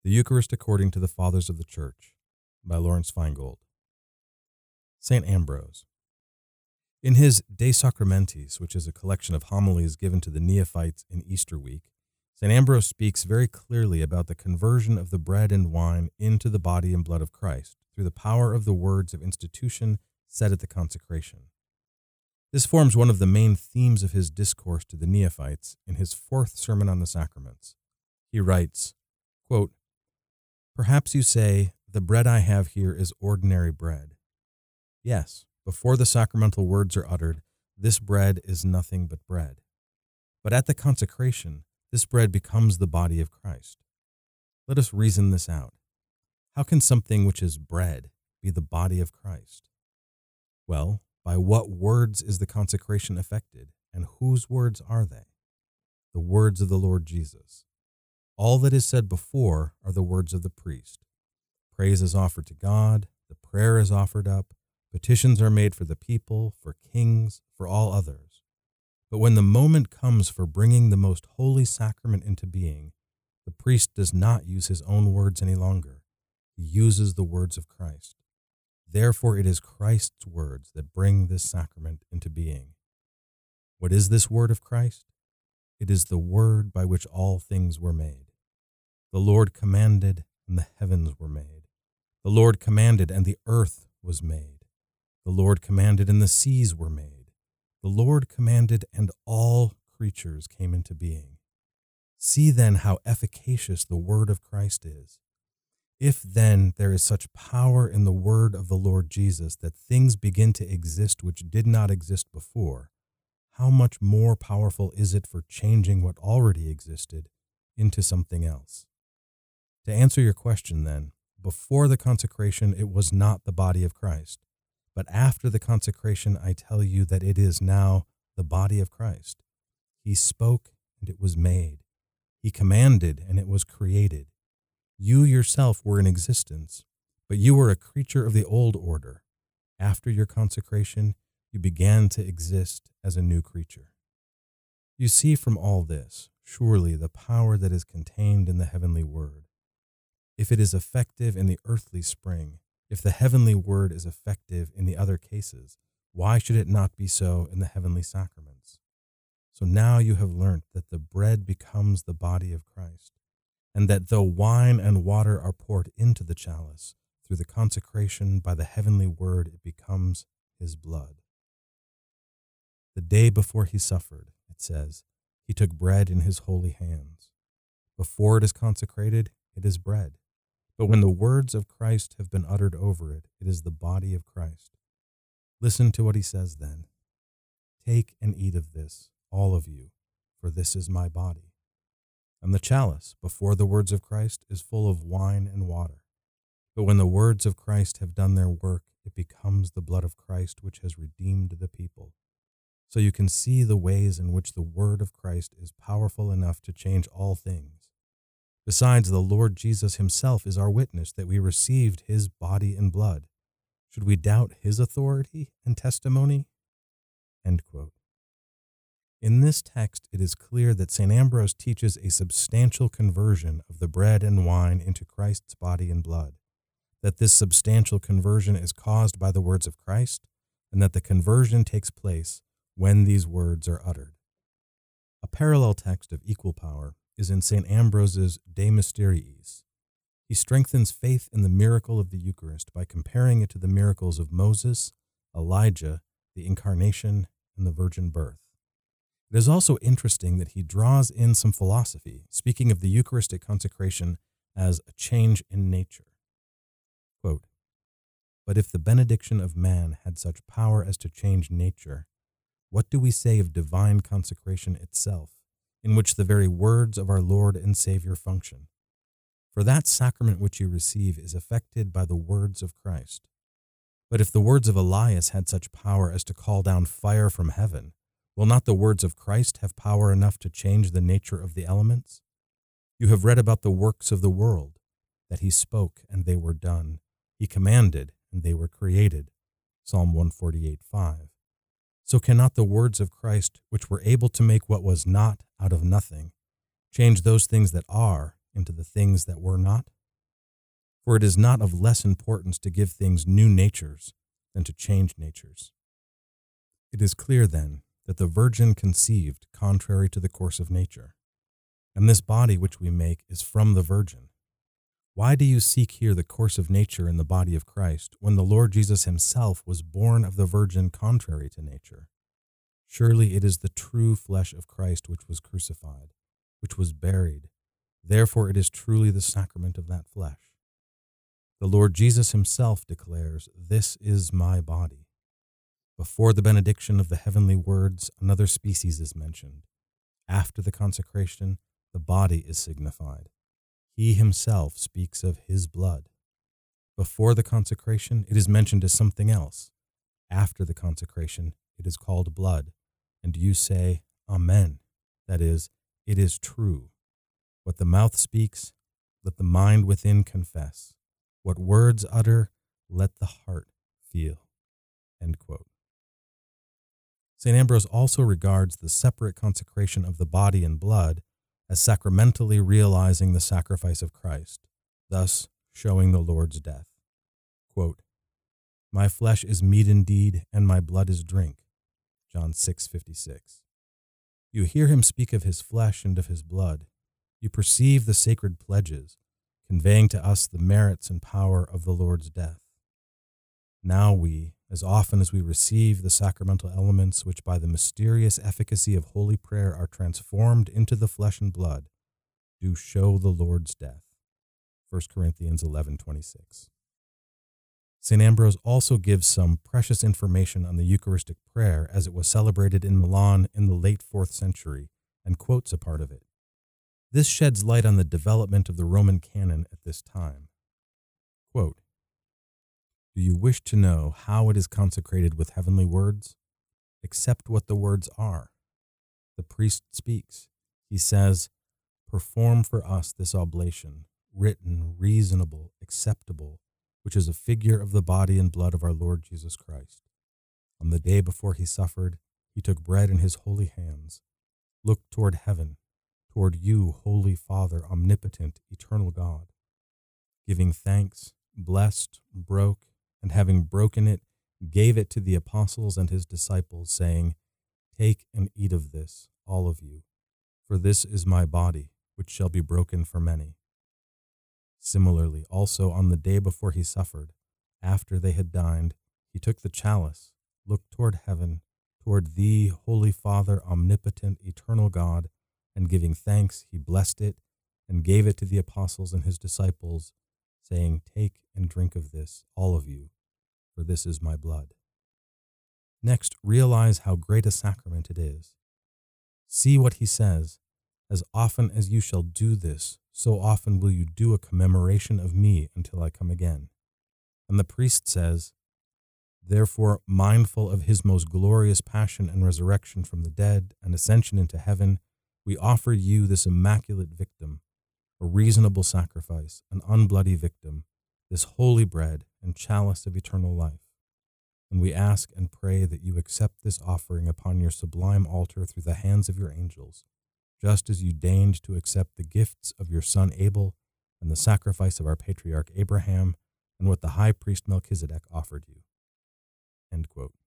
The Eucharist According to the Fathers of the Church by Lawrence Feingold. St. Ambrose. In his De Sacramentis, which is a collection of homilies given to the neophytes in Easter week, St. Ambrose speaks very clearly about the conversion of the bread and wine into the body and blood of Christ through the power of the words of institution said at the consecration. This forms one of the main themes of his discourse to the neophytes in his fourth Sermon on the Sacraments. He writes, quote, "Perhaps you say, the bread I have here is ordinary bread. Yes, before the sacramental words are uttered, this bread is nothing but bread. But at the consecration, this bread becomes the body of Christ. Let us reason this out. How can something which is bread be the body of Christ? Well, by what words is the consecration effected, and whose words are they? The words of the Lord Jesus. All that is said before are the words of the priest. Praise is offered to God, the prayer is offered up, petitions are made for the people, for kings, for all others. But when the moment comes for bringing the most holy sacrament into being, the priest does not use his own words any longer. He uses the words of Christ. Therefore it is Christ's words that bring this sacrament into being. What is this word of Christ? It is the word by which all things were made. The Lord commanded, and the heavens were made. The Lord commanded, and the earth was made. The Lord commanded, and the seas were made. The Lord commanded, and all creatures came into being. See then how efficacious the word of Christ is. If then there is such power in the word of the Lord Jesus that things begin to exist which did not exist before, how much more powerful is it for changing what already existed into something else? To answer your question then, before the consecration it was not the body of Christ, but after the consecration I tell you that it is now the body of Christ. He spoke and it was made. He commanded and it was created. You yourself were in existence, but you were a creature of the old order. After your consecration, you began to exist as a new creature. You see from all this, surely, the power that is contained in the heavenly word. If it is effective in the earthly spring, if the heavenly word is effective in the other cases, why should it not be so in the heavenly sacraments? So now you have learnt that the bread becomes the body of Christ, and that though wine and water are poured into the chalice, through the consecration by the heavenly word it becomes his blood. The day before he suffered, it says, he took bread in his holy hands. Before it is consecrated, it is bread. But when the words of Christ have been uttered over it, it is the body of Christ. Listen to what he says then. Take and eat of this, all of you, for this is my body. And the chalice, before the words of Christ, is full of wine and water. But when the words of Christ have done their work, it becomes the blood of Christ which has redeemed the people. So you can see the ways in which the word of Christ is powerful enough to change all things. Besides, the Lord Jesus himself is our witness that we received his body and blood. Should we doubt his authority and testimony? End quote. In this text, it is clear that St. Ambrose teaches a substantial conversion of the bread and wine into Christ's body and blood, that this substantial conversion is caused by the words of Christ, and that the conversion takes place when these words are uttered. A parallel text of equal power is in St. Ambrose's De Mysteriis. He strengthens faith in the miracle of the Eucharist by comparing it to the miracles of Moses, Elijah, the Incarnation, and the Virgin Birth. It is also interesting that he draws in some philosophy, speaking of the Eucharistic consecration as a change in nature. Quote, "But if the benediction of man had such power as to change nature, what do we say of divine consecration itself, in which the very words of our Lord and Savior function? For that sacrament which you receive is effected by the words of Christ. But if the words of Elias had such power as to call down fire from heaven, will not the words of Christ have power enough to change the nature of the elements? You have read about the works of the world, that he spoke and they were done. He commanded and they were created. Psalm 148:5. So cannot the words of Christ, which were able to make what was not out of nothing, change those things that are into the things that were not? For it is not of less importance to give things new natures than to change natures. It is clear, then, that the Virgin conceived contrary to the course of nature, and this body which we make is from the Virgin. Why do you seek here the course of nature in the body of Christ, when the Lord Jesus himself was born of the Virgin contrary to nature? Surely it is the true flesh of Christ which was crucified, which was buried. Therefore it is truly the sacrament of that flesh. The Lord Jesus himself declares, "This is my body." Before the benediction of the heavenly words, another species is mentioned. After the consecration, the body is signified. He himself speaks of his blood. Before the consecration, it is mentioned as something else. After the consecration, it is called blood. And you say, Amen. That is, it is true. What the mouth speaks, let the mind within confess. What words utter, let the heart feel. End quote. St. Ambrose also regards the separate consecration of the body and blood as sacramentally realizing the sacrifice of Christ, thus showing the Lord's death. Quote, "My flesh is meat indeed, and my blood is drink." John 6:56. You hear him speak of his flesh and of his blood. You perceive the sacred pledges, conveying to us the merits and power of the Lord's death. Now we, as often as we receive the sacramental elements which by the mysterious efficacy of holy prayer are transformed into the flesh and blood, do show the Lord's death. 1 Corinthians 11:26. St. Ambrose also gives some precious information on the Eucharistic prayer as it was celebrated in Milan in the late 4th century, and quotes a part of it. This sheds light on the development of the Roman canon at this time. Quote, "Do you wish to know how it is consecrated with heavenly words? Accept what the words are. The priest speaks. He says, 'Perform for us this oblation, written, reasonable, acceptable, which is a figure of the body and blood of our Lord Jesus Christ. On the day before he suffered, he took bread in his holy hands, looked toward heaven, toward you, Holy Father, omnipotent, eternal God. Giving thanks, blessed, broke, and having broken it, gave it to the apostles and his disciples, saying, 'Take and eat of this, all of you, for this is my body, which shall be broken for many.' Similarly, also on the day before he suffered, after they had dined, he took the chalice, looked toward heaven, toward thee, Holy Father, omnipotent, eternal God, and giving thanks, he blessed it, and gave it to the apostles and his disciples, saying, 'Take and drink of this, all of you, for this is my blood.' Next, realize how great a sacrament it is. See what he says, 'As often as you shall do this, so often will you do a commemoration of me until I come again.' And the priest says, 'Therefore, mindful of his most glorious passion and resurrection from the dead and ascension into heaven, we offer you this immaculate victim, a reasonable sacrifice, an unbloody victim, this holy bread and chalice of eternal life. And we ask and pray that you accept this offering upon your sublime altar through the hands of your angels, just as you deigned to accept the gifts of your son Abel and the sacrifice of our patriarch Abraham and what the high priest Melchizedek offered you." End quote.